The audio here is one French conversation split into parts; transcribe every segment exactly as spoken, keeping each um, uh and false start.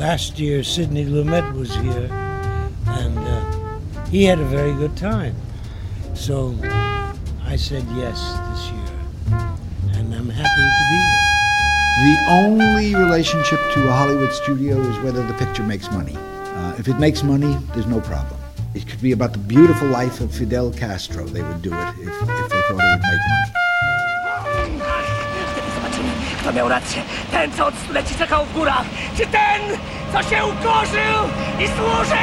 last year Sidney Lumet was here, and uh, he had a very good time. So I said yes this year, and I'm happy to be here. The only relationship to a Hollywood studio is whether the picture makes money. Uh, if it makes money, there's no problem. It could be about the beautiful life of Fidel Castro. They would do it if, if they thought it would make money. Kto miał rację? Ten, co od stuleci czekał w górach, czy ten, co się ukorzył i służy?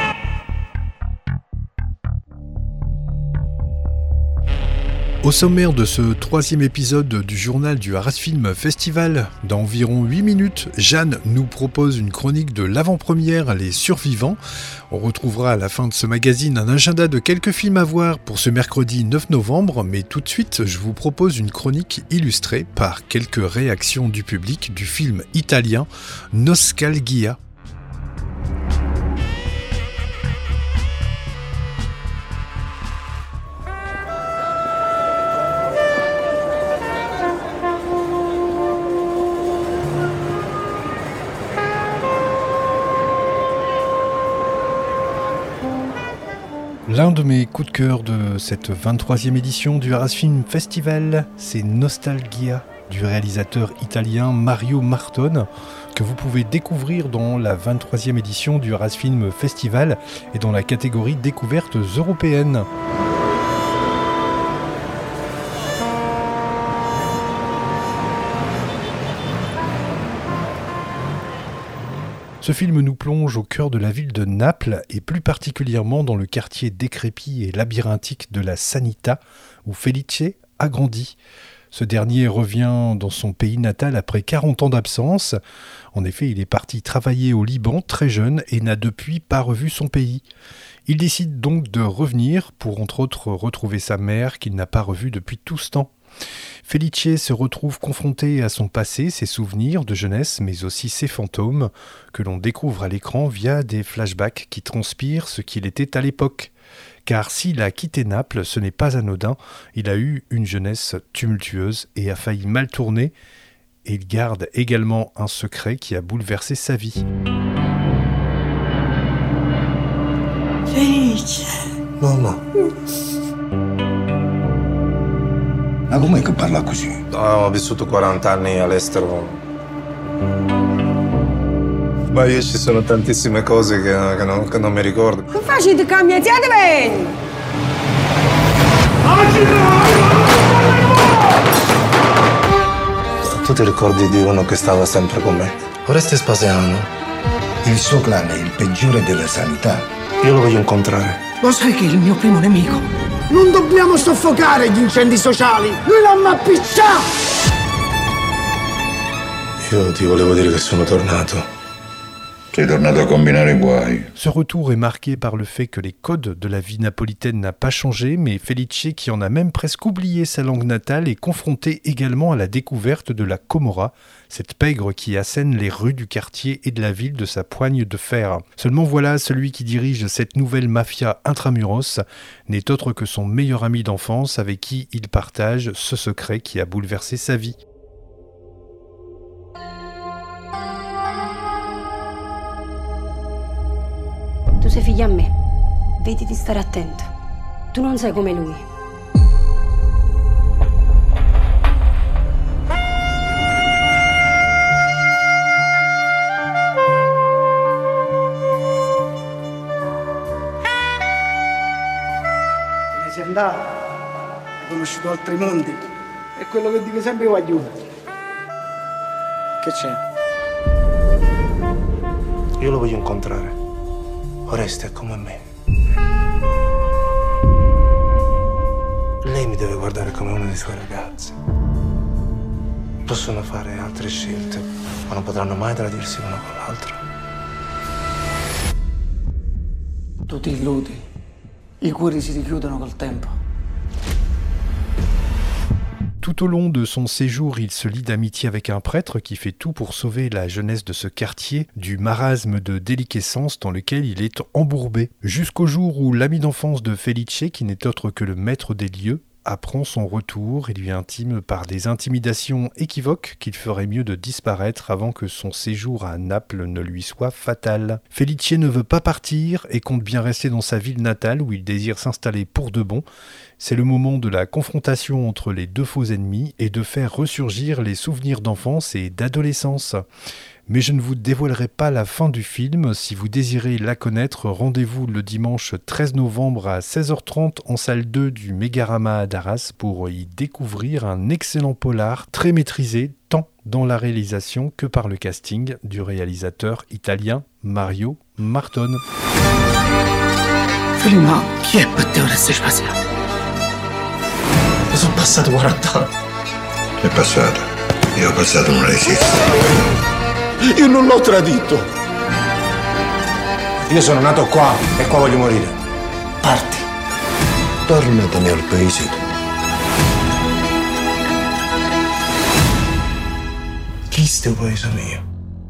Au sommaire de ce troisième épisode du journal du Arras Film Festival, dans environ huit minutes, Jeanne nous propose une chronique de l'avant-première Les Survivants. On retrouvera à la fin de ce magazine un agenda de quelques films à voir pour ce mercredi neuf novembre, mais tout de suite, je vous propose une chronique illustrée par quelques réactions du public du film italien Nostalgia. L'un de mes coups de cœur de cette vingt-troisième édition du Arras Film Festival, c'est Nostalgia du réalisateur italien Mario Martone, que vous pouvez découvrir dans la vingt-troisième édition du Arras Film Festival et dans la catégorie découvertes européennes. Ce film nous plonge au cœur de la ville de Naples et plus particulièrement dans le quartier décrépit et labyrinthique de la Sanità où Felice a grandi. Ce dernier revient dans son pays natal après quarante ans d'absence. En effet, il est parti travailler au Liban très jeune et n'a depuis pas revu son pays. Il décide donc de revenir pour entre autres retrouver sa mère qu'il n'a pas revue depuis tout ce temps. Felice se retrouve confronté à son passé, ses souvenirs de jeunesse, mais aussi ses fantômes, que l'on découvre à l'écran via des flashbacks qui transpirent ce qu'il était à l'époque. Car s'il a quitté Naples, ce n'est pas anodin, il a eu une jeunesse tumultueuse et a failli mal tourner, et il garde également un secret qui a bouleversé sa vie. Felice. Mamma. Ma com'è che parla così? No, ho vissuto quaranta anni all'estero. Ma io ci sono tantissime cose che, che, non, che non mi ricordo. Che facci di cambiare? Ti bene! Tu ti ricordi di uno che stava sempre con me? Oreste Spasiano. Il suo clan è il peggiore della sanità. Io lo voglio incontrare. Lo sai che è il mio primo nemico? Non dobbiamo soffocare gli incendi sociali! Lui l'ha appicciato! Io ti volevo dire che sono tornato. Sei tornato a combinare guai. Ce retour est marqué par le fait que les codes de la vie napolitaine n'ont pas changé, mais Felice, qui en a même presque oublié sa langue natale, est confronté également à la découverte de la Comorra, cette pègre qui assène les rues du quartier et de la ville de sa poigne de fer. Seulement voilà, celui qui dirige cette nouvelle mafia intramuros n'est autre que son meilleur ami d'enfance avec qui il partage ce secret qui a bouleversé sa vie. Tu sei figlia a me, vedi di stare attento. Tu non sei come lui. Te ne sei andato, hai conosciuto altri mondi. È quello che dico sempre io aiuto. Che c'è? Io lo voglio incontrare. Oreste è come me. Lei mi deve guardare come una dei suoi ragazzi. Possono fare altre scelte, ma non potranno mai tradirsi l'uno con l'altro. Tu ti illudi. I cuori si richiudono col tempo. Tout au long de son séjour, il se lie d'amitié avec un prêtre qui fait tout pour sauver la jeunesse de ce quartier du marasme de déliquescence dans lequel il est embourbé. Jusqu'au jour où l'ami d'enfance de Felice, qui n'est autre que le maître des lieux, apprend son retour et lui intime par des intimidations équivoques qu'il ferait mieux de disparaître avant que son séjour à Naples ne lui soit fatal. Felice ne veut pas partir et compte bien rester dans sa ville natale où il désire s'installer pour de bon. C'est le moment de la confrontation entre les deux faux ennemis et de faire ressurgir les souvenirs d'enfance et d'adolescence. Mais je ne vous dévoilerai pas la fin du film. Si vous désirez la connaître, rendez-vous le dimanche treize novembre à seize heures trente en salle deux du Megarama à d'Arras pour y découvrir un excellent polar très maîtrisé tant dans la réalisation que par le casting du réalisateur italien Mario Martone. Prima, chi è per te ora stai spaziando? Sono passato quaranta anni. È passato. Io ho passato non esiste. Io non l'ho tradito. Io sono nato qua e qua voglio morire. Parti. Tornatene al paese. Chi sto paese mio?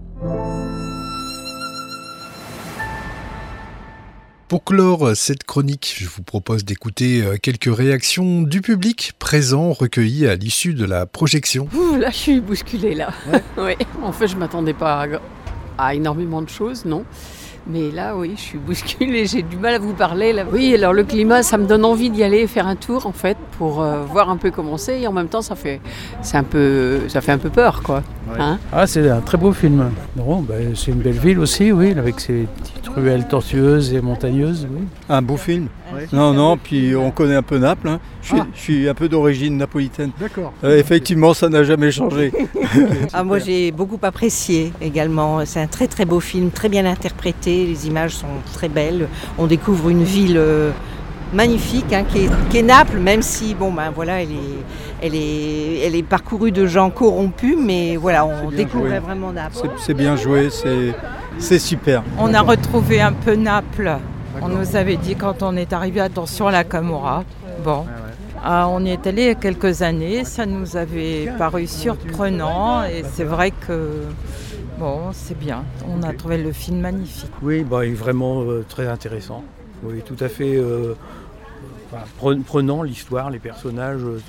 Pour clore cette chronique, je vous propose d'écouter quelques réactions du public présent recueillies à l'issue de la projection. Ouh, là, je suis bousculée, là. Ouais. Ouais. En fait, je ne m'attendais pas à, à énormément de choses, non. Mais là, oui, je suis bousculée, j'ai du mal à vous parler. Là. Oui, alors le climat, ça me donne envie d'y aller faire un tour, en fait, pour euh, voir un peu comment c'est. Et en même temps, ça fait, c'est un peu, ça fait un peu peur, quoi. Ouais. Hein ah, c'est un très beau film. Non, ben, c'est une belle ville aussi, oui, avec ses petites ruelles tortueuses et montagneuses. Oui. Un beau film. Ouais. Non, non, puis on connaît un peu Naples. Hein. Je, suis, ah. je suis un peu d'origine napolitaine. D'accord. Euh, effectivement, ça n'a jamais changé. Ah, moi, j'ai beaucoup apprécié également. C'est un très très beau film, très bien interprété. Les images sont très belles. On découvre une ville euh, magnifique, hein, qui, est, qui est Naples, même si, bon, ben voilà, elle est, elle est, elle est parcourue de gens corrompus, mais voilà, on découvre joué. Vraiment Naples. C'est, c'est bien joué, c'est, c'est super. On a retrouvé un peu Naples. On nous avait dit quand on est arrivé, attention à la Camorra. Bon, ah, on y est allé il y a quelques années, ça nous avait paru surprenant et c'est vrai que bon, c'est bien. On a trouvé le film magnifique. Oui, bah, il est vraiment euh, très intéressant. Oui, tout à fait euh, enfin, prenant l'histoire, les personnages. Euh,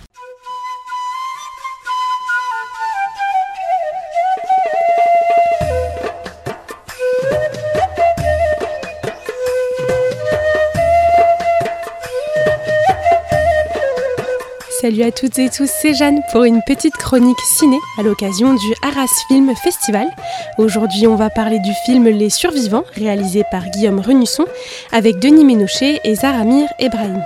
Salut à toutes et tous, c'est Jeanne pour une petite chronique ciné à l'occasion du Arras Film Festival. Aujourd'hui, on va parler du film Les Survivants, réalisé par Guillaume Renusson, avec Denis Ménochet et Zaramir Ebrahim.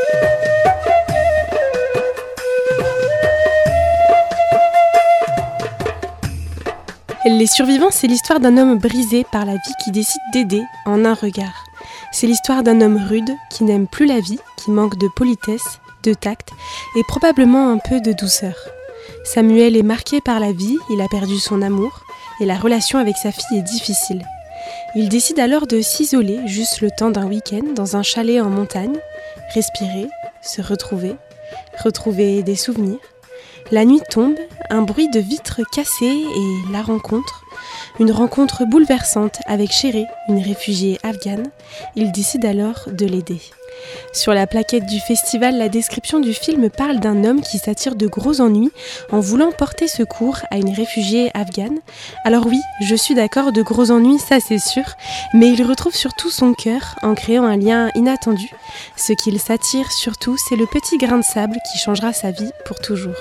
Les Survivants, c'est l'histoire d'un homme brisé par la vie qui décide d'aider en un regard. C'est l'histoire d'un homme rude qui n'aime plus la vie, qui manque de politesse, de tact et probablement un peu de douceur. Samuel est marqué par la vie, il a perdu son amour et la relation avec sa fille est difficile. Il décide alors de s'isoler juste le temps d'un week-end dans un chalet en montagne, respirer, se retrouver, retrouver des souvenirs. La nuit tombe, un bruit de vitres cassées et la rencontre. Une rencontre bouleversante avec Chéri, une réfugiée afghane. Il décide alors de l'aider. Sur la plaquette du festival, la description du film parle d'un homme qui s'attire de gros ennuis en voulant porter secours à une réfugiée afghane. Alors oui, je suis d'accord, de gros ennuis, ça c'est sûr, mais il retrouve surtout son cœur en créant un lien inattendu. Ce qu'il s'attire surtout, c'est le petit grain de sable qui changera sa vie pour toujours.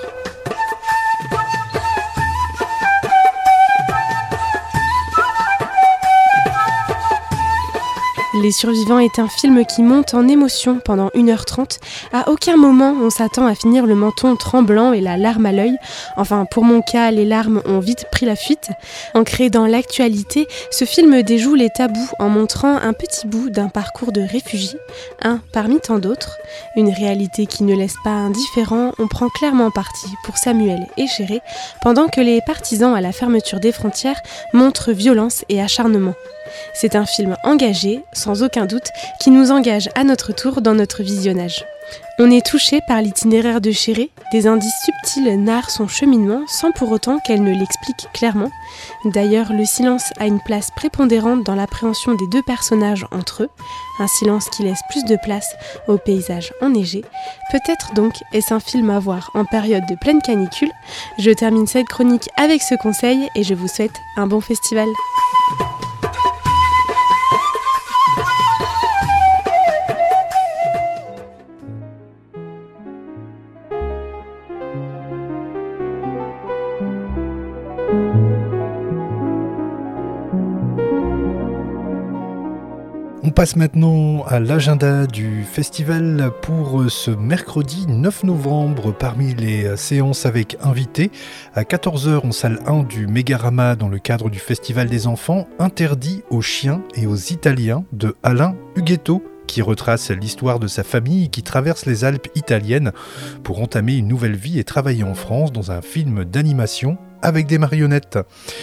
Les Survivants est un film qui monte en émotion pendant une heure trente. À aucun moment on s'attend à finir le menton tremblant et la larme à l'œil. Enfin, pour mon cas, les larmes ont vite pris la fuite. Ancré dans l'actualité, ce film déjoue les tabous en montrant un petit bout d'un parcours de réfugiés, un parmi tant d'autres. Une réalité qui ne laisse pas indifférent, on prend clairement parti pour Samuel et Chéri, pendant que les partisans à la fermeture des frontières montrent violence et acharnement. C'est un film engagé, sans aucun doute, qui nous engage à notre tour dans notre visionnage. On est touché par l'itinéraire de Chéré, des indices subtils narrent son cheminement sans pour autant qu'elle ne l'explique clairement. D'ailleurs, le silence a une place prépondérante dans l'appréhension des deux personnages entre eux, un silence qui laisse plus de place au paysage enneigé. Peut-être donc est-ce un film à voir en période de pleine canicule. Je termine cette chronique avec ce conseil et je vous souhaite un bon festival. On passe maintenant à l'agenda du festival pour ce mercredi neuf novembre. Parmi les séances avec invités, à quatorze heures en salle un du Mégarama dans le cadre du Festival des enfants, Interdit aux chiens et aux Italiens de Alain Huguetto, qui retrace l'histoire de sa famille qui traverse les Alpes italiennes pour entamer une nouvelle vie et travailler en France dans un film d'animation avec des marionnettes.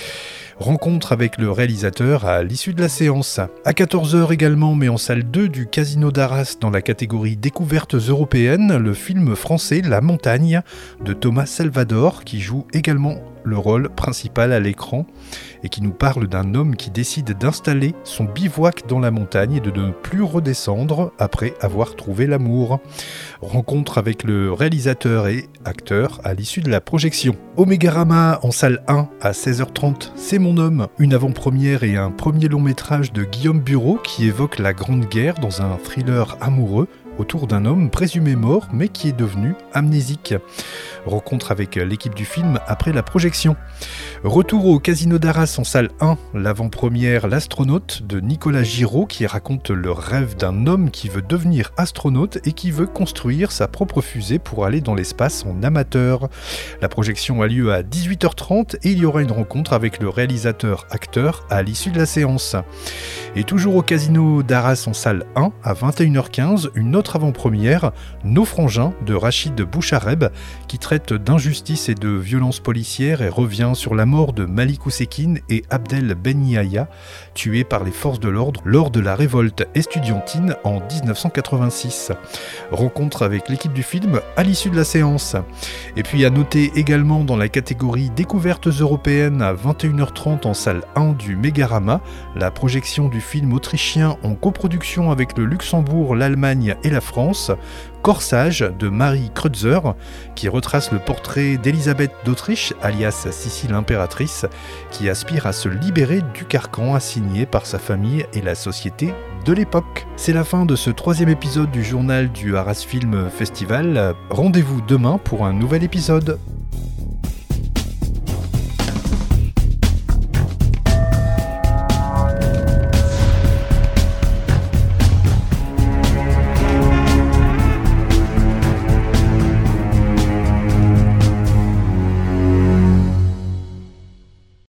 Rencontre avec le réalisateur à l'issue de la séance. À quatorze heures également, mais en salle deux du Casino d'Arras dans la catégorie Découvertes européennes, le film français La Montagne de Thomas Salvador qui joue également le rôle principal à l'écran et qui nous parle d'un homme qui décide d'installer son bivouac dans la montagne et de ne plus redescendre après avoir trouvé l'amour. Rencontre avec le réalisateur et acteur à l'issue de la projection. Au Mégarama en salle un à seize heures trente, C'est mon homme, une avant-première et un premier long métrage de Guillaume Bureau qui évoque la Grande Guerre dans un thriller amoureux autour d'un homme présumé mort mais qui est devenu amnésique. Rencontre avec l'équipe du film après la projection. Retour au Casino d'Arras en salle un, l'avant-première L'astronaute de Nicolas Giraud qui raconte le rêve d'un homme qui veut devenir astronaute et qui veut construire sa propre fusée pour aller dans l'espace en amateur. La projection a lieu à dix-huit heures trente et il y aura une rencontre avec le réalisateur-acteur à l'issue de la séance. Et toujours au Casino d'Arras en salle un, à vingt et une heures quinze, une autre avant-première, Nos frangins de Rachid Bouchareb, qui traite d'injustice et de violence policière et revient sur la mort de Malik Oussekine et Abdel Benyaia, tués par les forces de l'ordre lors de la révolte estudiantine en dix-neuf cent quatre-vingt-six. Rencontre avec l'équipe du film à l'issue de la séance. Et puis à noter également dans la catégorie Découvertes européennes à vingt et une heures trente en salle un du Mégarama, la projection du film autrichien en coproduction avec le Luxembourg, l'Allemagne et la France, Corsage de Marie Kreutzer, qui retrace le portrait d'Élisabeth d'Autriche, alias Sissi l'impératrice, qui aspire à se libérer du carcan assigné par sa famille et la société de l'époque. C'est la fin de ce troisième épisode du journal du Arras Film Festival. Rendez-vous demain pour un nouvel épisode.